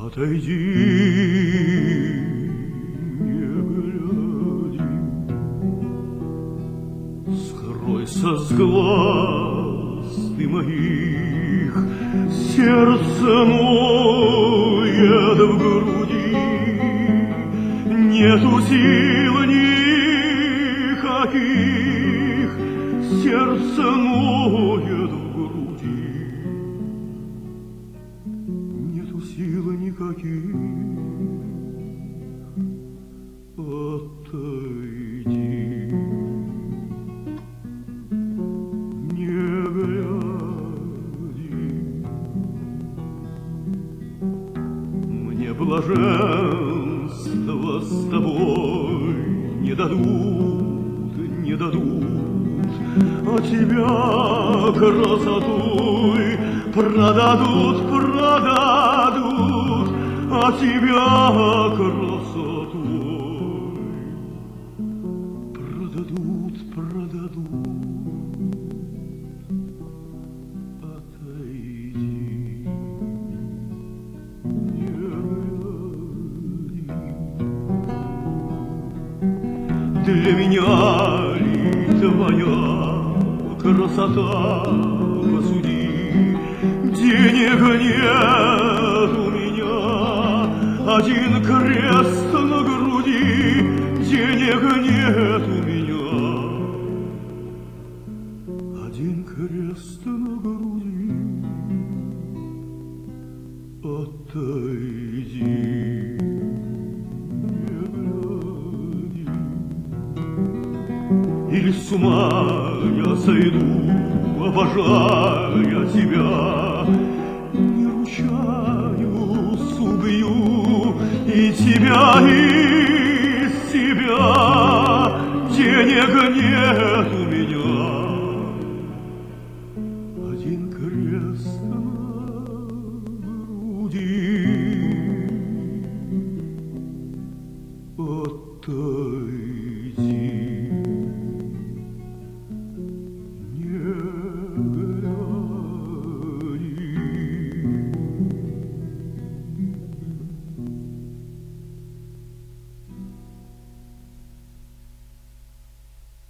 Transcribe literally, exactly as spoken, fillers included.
Отойди, не глядя, скройся с глаз ты моих, сердце ноет в груди, нету сил никаких, сердце ноет в груди, нету сил никаких. Отойди, не глядя, мне блаженство с тобой не дадут, не дадут, а тебя красотой продадут, продадут, а тебя красотой продадут, продадут. Отойди, не глядя. Для меня ли твоя красота, посуди, денег нет у меня, один крест на груди, денег нет у меня, один крест на груди. Отойди, не глядя, или с ума я сойду, обожая тебя, не ручаюсь, убью и тебя, и себя, денег нет у меня, один крест на груди. Отойди.